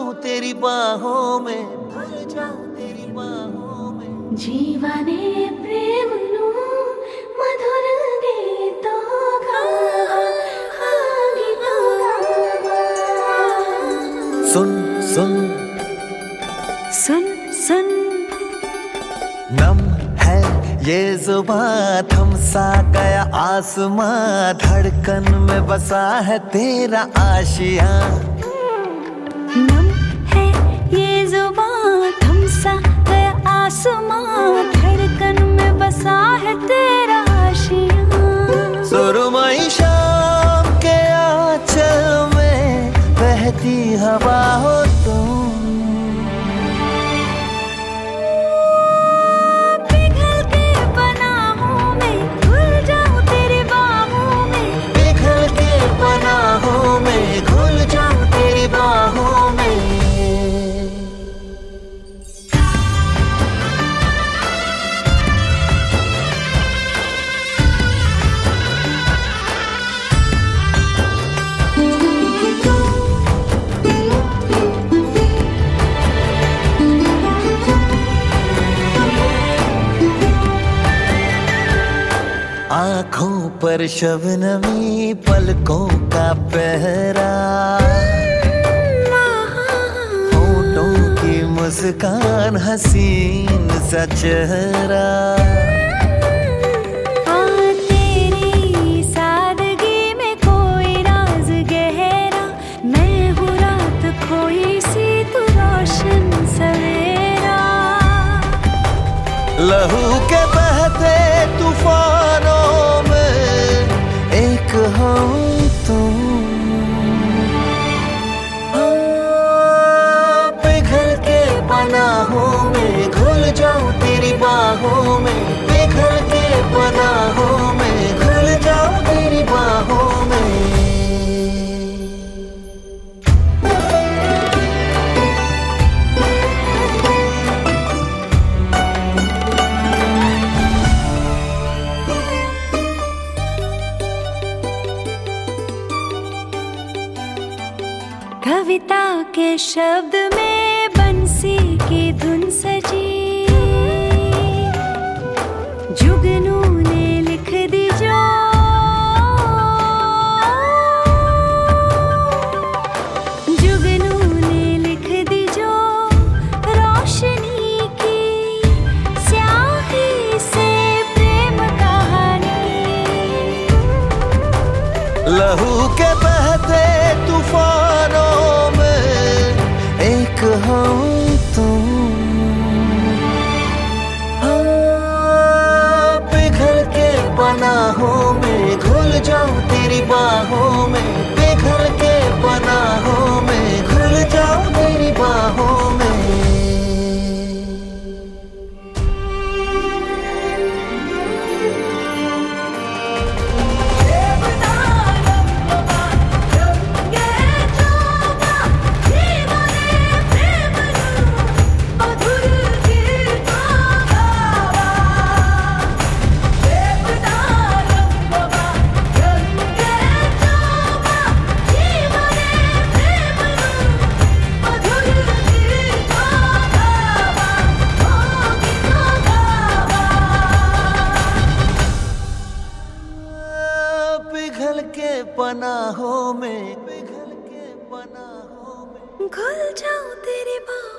जाऊं तेरी बाहों में, ढल जाऊं तेरी बाहों में। जीवने प्रेम नु मधुर गीतो गावा, गीतो गावा। सुन सुन सुन सुन नम है ये जुबां, थम सा गया आसमां, धड़कन में बसा है तेरा आशियां। नम है ये जुबां, थम सा गया आसमां, धड़कन में बसा है तेरा आशियां। सुरमई शाम के आंचल में बहती हवा हो तुम, आँखों पर शबनमी, पलकों का पहरा, होठों की मुस्कान, हसीन सा चेहरा। तेरी सादगी में कोई राज गहरा, मैं हूँ रात खोई सी, तू रोशन सवेरा। लहू के बहते तूफानों में एक हम तुम, पिघल के पनाहों में घुल जाऊं तेरी बाहों में, पिघल के पनाहों में घुल जाऊं तेरी बाहों में। कविता के शब्द में बंसी की धुन सजी, जुगनू ने लिख दी जो, जुगनू ने लिख दी जो, रोशनी की स्याही से प्रेम कहानी। लहू के बहते तूफानों में एक हम तुम, पिघल के पनाहों में घुल जाऊं तेरी बाहों में, पिघल के पनाहों में घुल जाऊं तेरी बाहों में। पिघल के पनाहों में, पिघल के पनाहों में घुल जाऊं तेरी बाहों